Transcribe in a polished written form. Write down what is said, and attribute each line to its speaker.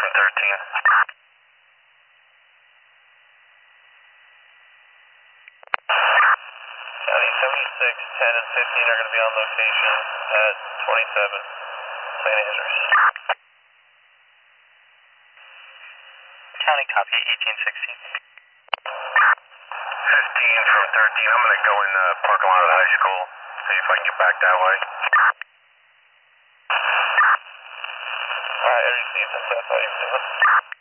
Speaker 1: and 13. County 76, 10 and 15 are going to be on location at 27, St. Andrews.
Speaker 2: County copy 1816.
Speaker 1: 15 from 13. I'm going to go in the parking lot of the high school, see if I can get back that way. Alright, REC, that's how you're doing.